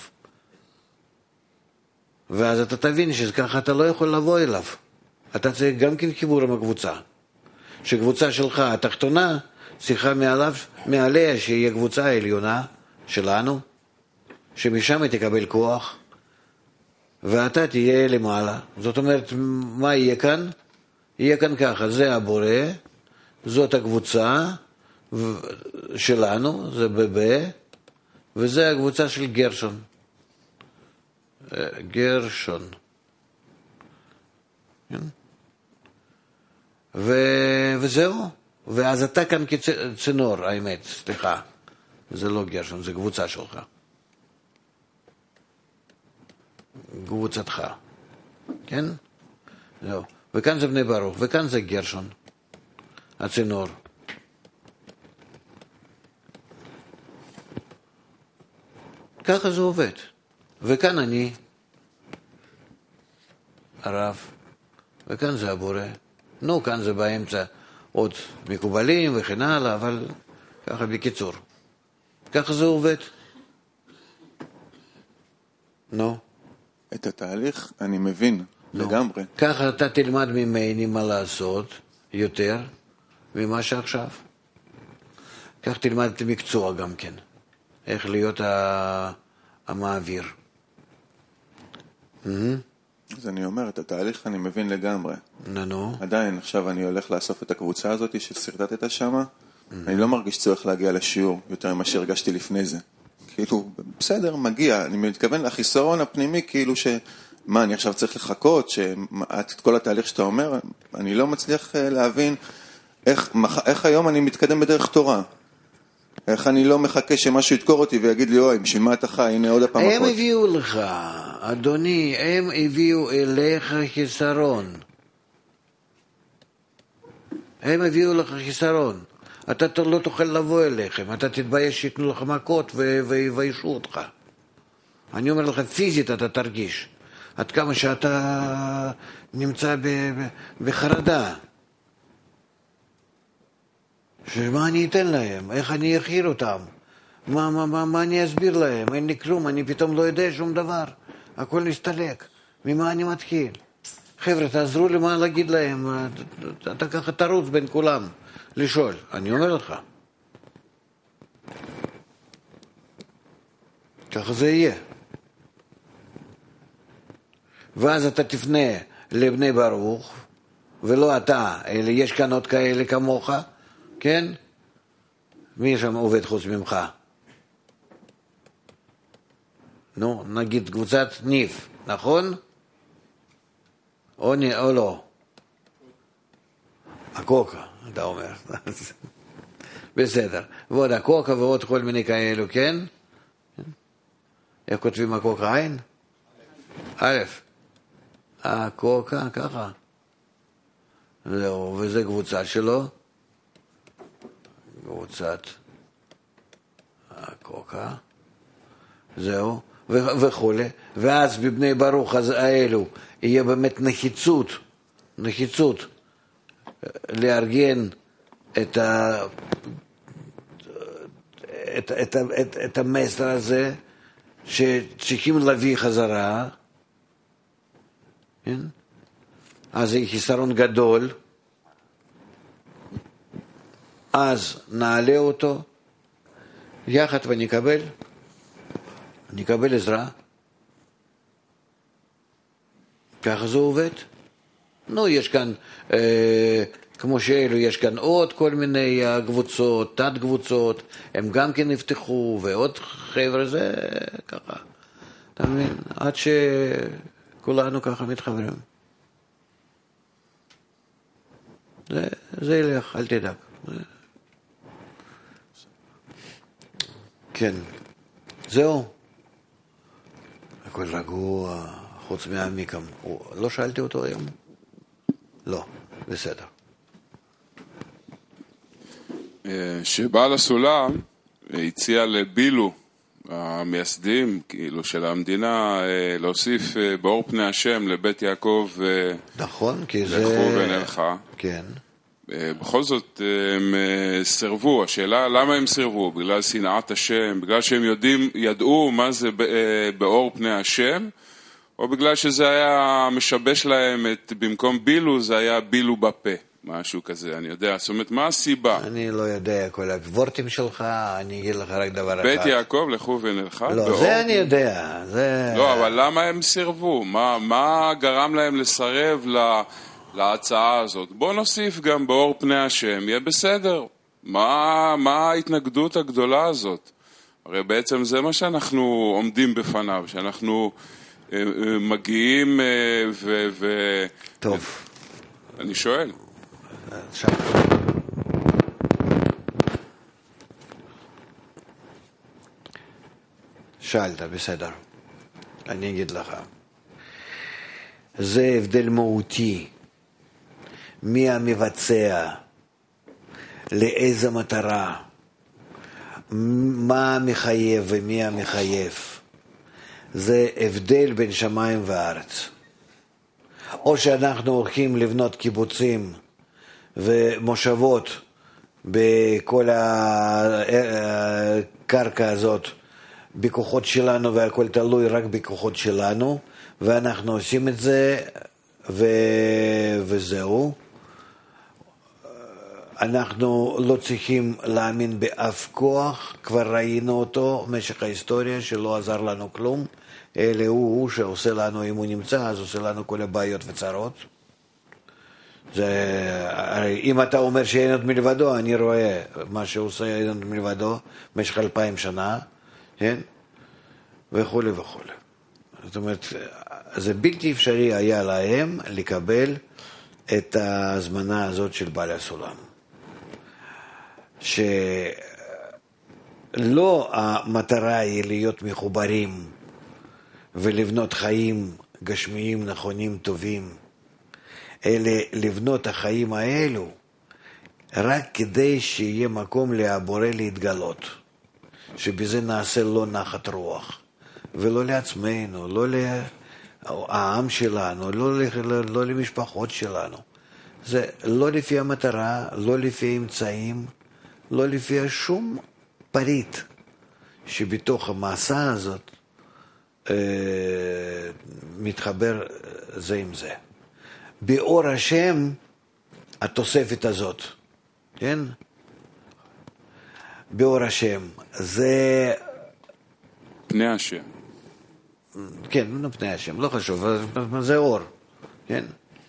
ואז אתה תבין שככה אתה לא יכול לבוא אליו. אתה צריך גם כן חיבור עם הקבוצה. שקבוצה שלך, התחתונה, צריכה מעליו, מעליה שיהיה קבוצה העליונה שלנו, שמשם תקבל כוח, ואתה תהיה למעלה. זאת אומרת, מה יהיה כאן? יהיה כאן ככה, זה הבורא, זאת הקבוצה שלנו, זה בב, וזה הקבוצה של גרשון. גרשון. ו... וזהו. ואז אתה כאן כצינור, האמת, סליחה. זה לא גרשון, זה קבוצה שלך. קבוצתך. כן? זהו. וכאן זה בני ברוך, וכאן זה גרשון. הצינור. ככה זה עובד. וכאן אני, הרב, וכאן זה הבורא. נו, כאן זה באמצע עוד מקובלים וכן הלאה, אבל ככה בקיצור. ככה זה עובד. נו. את התהליך אני מבין נו. לגמרי. ככה אתה תלמד ממני מה לעשות יותר ממה שעכשיו. כך תלמד את המקצוע גם כן. איך להיות המעביר. אז אני אומר, את התהליך אני מבין לגמרי. נו. עדיין, עכשיו אני הולך לאסוף את הקבוצה הזאת שסרטטת שמה, אני לא מרגיש צורך להגיע לשיעור יותר ממה שהרגשתי לפני זה. כאילו, בסדר, מגיע, אני מתכוון לחיסרון הפנימי, כאילו ש... מה, אני עכשיו צריך לחכות, שאת את כל התהליך שאתה אומר, אני לא מצליח להבין איך, איך היום אני מתקדם בדרך תורה. איך אני לא מחכה שמשהו יתקור אותי ויגיד לי, אוי, בשביל מה אתה חי, הנה עוד הפעם הם הביאו לך, אדוני, הם הביאו אליך חיסרון. הם הביאו לך חיסרון. אתה לא תוכל לבוא אליכם, אתה תתבייש שיתנו לך מכות ויביישו אותך. אני אומר לך, פיזית אתה תרגיש, עד כמה שאתה נמצא בחרדה. שמה אני אתן להם? איך אני אכיר אותם? מה, מה, מה, מה אני אסביר להם? אין לי כלום, אני פתאום לא יודע שום דבר. הכל מסתלק. ממה אני מתחיל? חבר'ה, תעזרו לי מה להגיד להם. אתה, אתה ככה תרוץ בין כולם לשאול. אני אומר לך. ככה זה יהיה. ואז אתה תפנה לבני ברוך, ולא אתה, אלא יש כאן עוד כאלה כמוך, כן? מי שם עובד חוץ ממך? נו, נגיד קבוצת ניף, נכון? או, או לא? הקוקה, אתה אומר. בסדר. ועוד הקוקה ועוד כל מיני כאלו, כן? איך כותבים הקוקה עין? א', הקוקה, ככה. זהו, וזה קבוצה שלו. קבוצת הקוקה. זהו, וכו'. ואז בבני ברוך האלו יהיה באמת נחיצות, נחיצות, לארגן את ה... את, את, את, את המסר הזה שצריכים להביא חזרה, כן? אז זה חיסרון גדול, אז נעלה אותו יחד ונקבל, נקבל עזרה. ככה זה עובד. נו, יש כאן, אה, כמו שאלו, יש כאן עוד כל מיני קבוצות, תת קבוצות, הם גם כן נפתחו, ועוד חבר'ה, זה ככה. אתה מבין? עד שכולנו ככה מתחברים. זה, זה ילך, אל תדאג. כן. זהו. הכל רגוע, חוץ מהמיקם. לא שאלתי אותו היום? לא, בסדר. שבעל הסולם הציע לבילו, המייסדים כאילו של המדינה, להוסיף באור פני השם לבית יעקב, נכון, כי זה... לכו ונלכה. כן. בכל זאת הם סרבו. השאלה למה הם סרבו? בגלל שנאת השם, בגלל שהם יודעים, ידעו מה זה באור פני השם, או בגלל שזה היה משבש להם את, במקום בילו זה היה בילו בפה, משהו כזה, אני יודע. זאת אומרת, מה הסיבה? אני לא יודע, כל הגבורטים שלך, אני אגיד לך רק דבר אחד. בית יעקב, לכו ונלכה? לא, זה אני יודע. זה... לא, אבל למה הם סירבו? מה, מה גרם להם לסרב לה, להצעה הזאת? בוא נוסיף גם באור פני השם, יהיה בסדר. מה, מה ההתנגדות הגדולה הזאת? הרי בעצם זה מה שאנחנו עומדים בפניו, שאנחנו מגיעים ו... ו... טוב. אני שואל. שאל. שאלת, בסדר. אני אגיד לך. זה הבדל מהותי. מי המבצע? לאיזה מטרה? מה המחייב ומי המחייב? זה הבדל בין שמיים וארץ. או שאנחנו הולכים לבנות קיבוצים ומושבות בכל הקרקע הזאת בכוחות שלנו, והכל תלוי רק בכוחות שלנו, ואנחנו עושים את זה ו... וזהו. אנחנו לא צריכים להאמין באף כוח, כבר ראינו אותו במשך ההיסטוריה שלא עזר לנו כלום, אלא הוא, הוא שעושה לנו, אם הוא נמצא, אז עושה לנו כל הבעיות וצרות. זה, אם אתה אומר שאין עוד מלבדו, אני רואה מה שעושה אין עוד מלבדו במשך אלפיים שנה, כן? וכו' וכו'. זאת אומרת, זה בלתי אפשרי היה להם לקבל את ההזמנה הזאת של בעל הסולם. שלא המטרה היא להיות מחוברים ולבנות חיים גשמיים נכונים טובים, אלא לבנות החיים האלו רק כדי שיהיה מקום לבורא להתגלות, שבזה נעשה לא נחת רוח, ולא לעצמנו, לא לעם שלנו, לא, לא, לא למשפחות שלנו. זה לא לפי המטרה, לא לפי אמצעים, לא לפי שום פריט שבתוך המסע הזאת אה, מתחבר זה עם זה. באור השם התוספת הזאת, כן? באור השם זה פני השם. כן, פני השם, לא חשוב, זה אור, כן?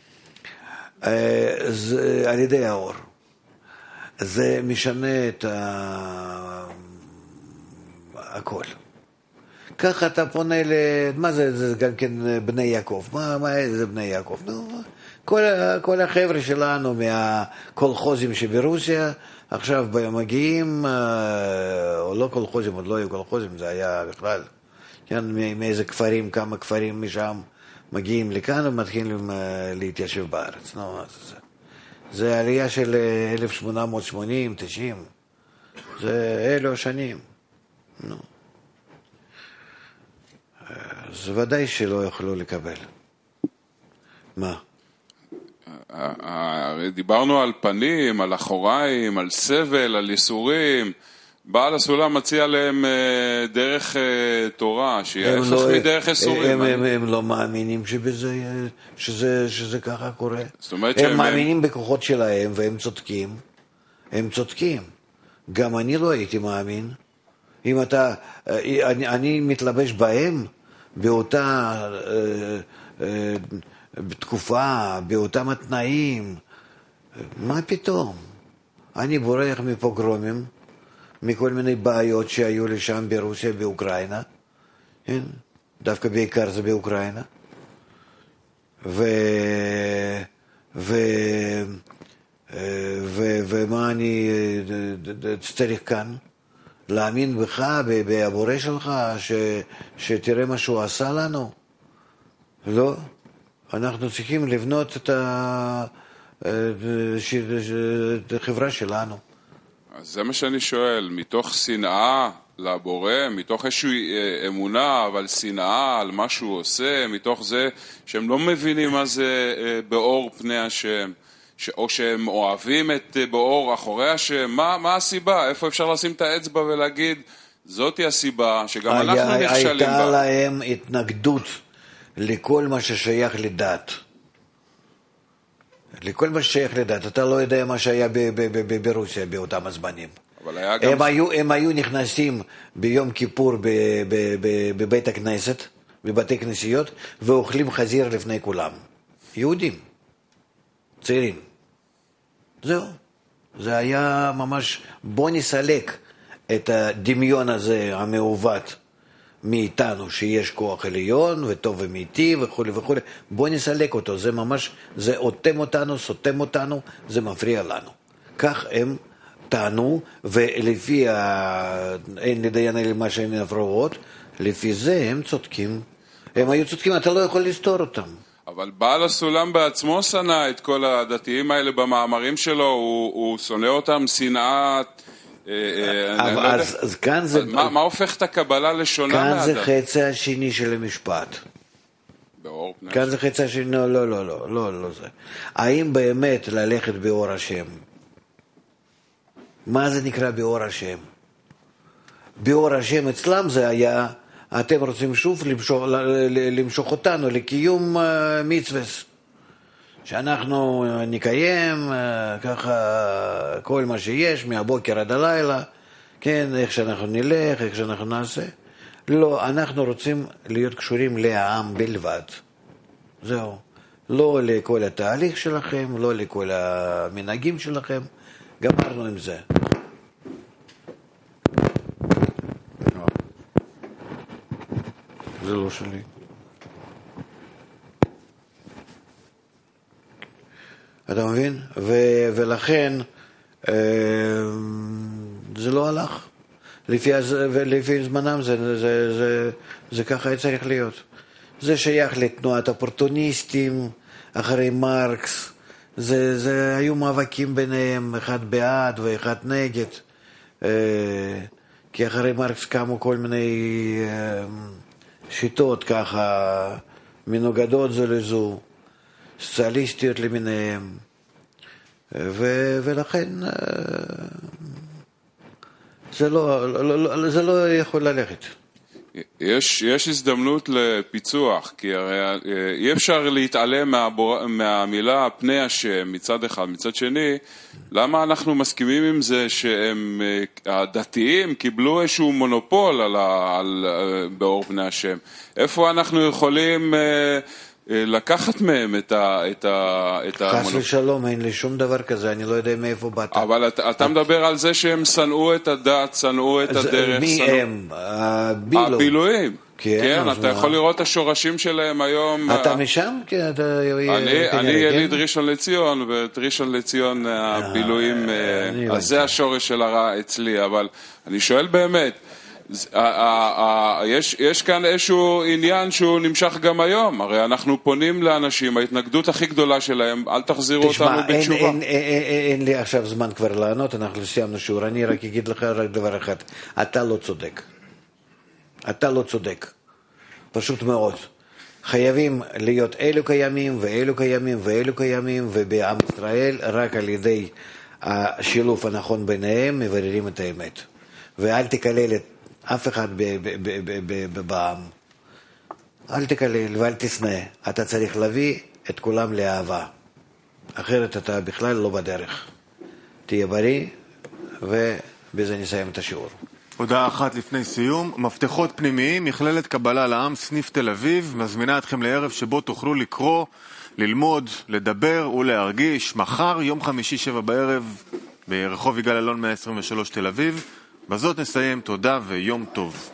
זה על ידי האור. זה משנה את ה... הכל. ככה אתה פונה ל... מה זה, זה גם כן בני יעקב? מה, מה זה בני יעקב? נו, כל, כל החבר'ה שלנו מהקולחוזים שברוסיה, עכשיו מגיעים, או לא קולחוזים, עוד לא היו קולחוזים, זה היה בכלל כן, מאיזה כפרים, כמה כפרים משם מגיעים לכאן ומתחילים להתיישב בארץ. נו, זה, זה עלייה של אלף שמונה מאות שמונים, תשעים. זה אלו השנים. נו. אז ודאי שלא יכולו לקבל. מה? הרי דיברנו על פנים, על אחוריים, על סבל, על ייסורים. בעל הסולם מציע להם דרך תורה, שיהיה הפך לא, מדרך ייסורים. הם, הם, הם לא מאמינים שבזה, שזה, שזה ככה קורה. זאת אומרת הם שהם... מאמינים בכוחות שלהם והם צודקים. הם צודקים. גם אני לא הייתי מאמין. אם אתה, אני, אני מתלבש בהם באותה אה, אה, בתקופה, באותם התנאים. מה פתאום? אני בורח מפוגרומים, מכל מיני בעיות שהיו לי שם ברוסיה, באוקראינה. כן? דווקא בעיקר זה באוקראינה. ו... ו... ו... ומה אני צריך כאן? להאמין בך, בבורא שלך, ש... שתראה מה שהוא עשה לנו? לא. אנחנו צריכים לבנות את החברה שלנו. אז זה מה שאני שואל, מתוך שנאה לבורא, מתוך איזושהי אמונה, אבל שנאה על מה שהוא עושה, מתוך זה שהם לא מבינים מה זה באור פני השם, או שהם אוהבים את באור אחורי השם, מה, מה הסיבה? איפה אפשר לשים את האצבע ולהגיד, זאת היא הסיבה שגם אנחנו נכשלים בה. הייתה להם התנגדות לכל מה ששייך לדת. לכל מה ששייך לדת. אתה לא יודע מה שהיה ברוסיה באותם הזמנים. גם... הם, היו, הם היו נכנסים ביום כיפור בבית הכנסת, בבתי כנסיות, ואוכלים חזיר לפני כולם. יהודים. צעירים. זהו. זה היה ממש, בוא נסלק את הדמיון הזה המעוות מאיתנו, שיש כוח עליון וטוב ומיטיב וכו' וכו'. בוא נסלק אותו, זה ממש, זה אותם אותנו, סותם אותנו, זה מפריע לנו. כך הם טענו, ולפי ה... אין לדיין אלה מה שהן הפרעות, לפי זה הם צודקים. הם היו צודקים, אתה לא יכול לסתור אותם. אבל בעל הסולם בעצמו שנא את כל הדתיים האלה במאמרים שלו, הוא, הוא שונא אותם שנאת... אז, אז כאן זה... מה, מה הופך את הקבלה לשונה כאן מהדת? זה חצי השני של המשפט. באור פני כאן זה חצי השני, לא, לא, לא, לא, לא, לא זה. האם באמת ללכת באור השם? מה זה נקרא באור השם? באור השם אצלם זה היה, אתם רוצים שוב למשוך, למשוך אותנו לקיום מצווס. שאנחנו נקיים ככה כל מה שיש מהבוקר עד הלילה, כן, איך שאנחנו נלך, איך שאנחנו נעשה. לא, אנחנו רוצים להיות קשורים לעם בלבד. זהו. לא לכל התהליך שלכם, לא לכל המנהגים שלכם. גמרנו עם זה. זה לא שלי. אתה מבין? ו- ולכן אה, זה לא הלך. לפי, הז- לפי זמנם זה, זה, זה, זה, זה ככה צריך להיות. זה שייך לתנועת הפורטוניסטים, אחרי מרקס. זה, זה היו מאבקים ביניהם, אחד בעד ואחד נגד. אה, כי אחרי מרקס קמו כל מיני אה, שיטות ככה, מנוגדות זו לזו. סוציאליסטיות למיניהם, ו- ולכן זה לא, לא, לא, זה לא יכול ללכת. יש, יש הזדמנות לפיצוח, כי הרי אי אפשר להתעלם מהבור, מהמילה פני השם מצד אחד, מצד שני, למה אנחנו מסכימים עם זה שהם, הדתיים קיבלו איזשהו מונופול על, על, באור פני השם? איפה אנחנו יכולים... לקחת מהם את ה... את ה... את חס ושלום, אין לי שום דבר כזה, אני לא יודע מאיפה באת. אבל אתה, אתה מדבר על זה שהם שנאו את הדת, שנאו את הדרך. מי שנאו... הם? הבילו. הבילויים. כן, כן אתה מה... יכול לראות את השורשים שלהם היום. אתה משם? כן, אתה... אני, אני יליד ראשון לציון, ואת ראשון לציון הבילויים, אז זה השורש של הרע אצלי, אבל אני שואל באמת, יש, יש כאן איזשהו עניין שהוא נמשך גם היום, הרי אנחנו פונים לאנשים, ההתנגדות הכי גדולה שלהם, אל תחזירו תשמע, אותנו אין, בתשובה. אין, אין, אין, אין לי עכשיו זמן כבר לענות, אנחנו סיימנו שיעור, אני רק אגיד לך רק דבר אחד, אתה לא צודק, אתה לא צודק, פשוט מאוד. חייבים להיות אלו קיימים ואלו קיימים ואלו קיימים, ובעם ישראל רק על ידי השילוב הנכון ביניהם מבררים את האמת. ואל תקלל את אף אחד בעם. אל תקלל ואל תשנא. אתה צריך להביא את כולם לאהבה. אחרת אתה בכלל לא בדרך. תהיה בריא, ובזה נסיים את השיעור. הודעה אחת לפני סיום, מפתחות פנימיים, מכללת קבלה לעם, סניף תל אביב, מזמינה אתכם לערב שבו תוכלו לקרוא, ללמוד, לדבר ולהרגיש. מחר, יום חמישי שבע בערב, ברחוב יגאל אלון מאה עשרים ושלוש תל אביב. בזאת נסיים, תודה ויום טוב.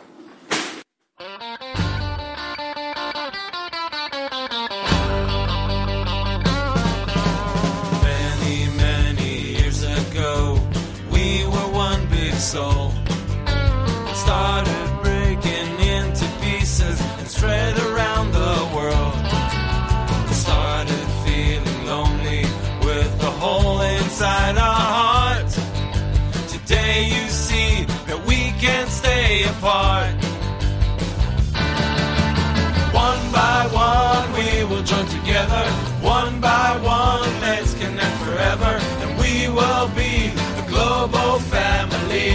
Many, many years ago, we were one big soul. Started breaking into pieces and spread around the world. Started feeling lonely with a hole inside our hearts. Today you see that we can't stay apart. One by one we will join together. One by one let's connect forever. And we will be the global family.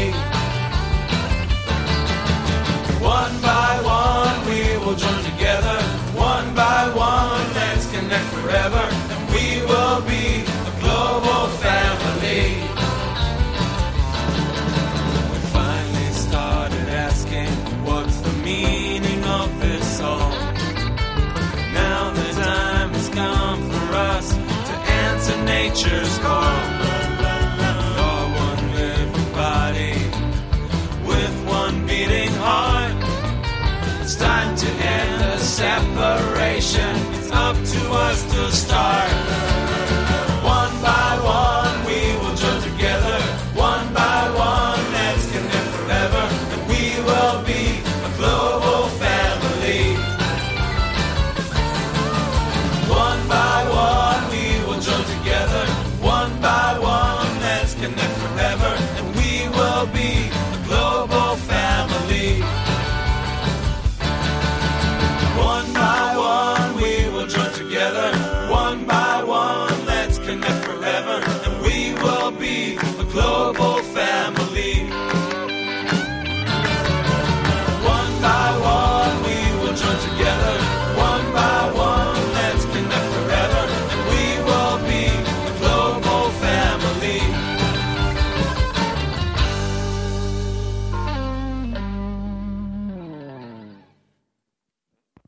One by one we will join together. One by one let's connect forever. And we will be a global family. We finally started asking what's the meaning of this song. Now the time has come for us to answer nature's call. You're one living body with one beating heart. It's time to end the separation. It's up to us to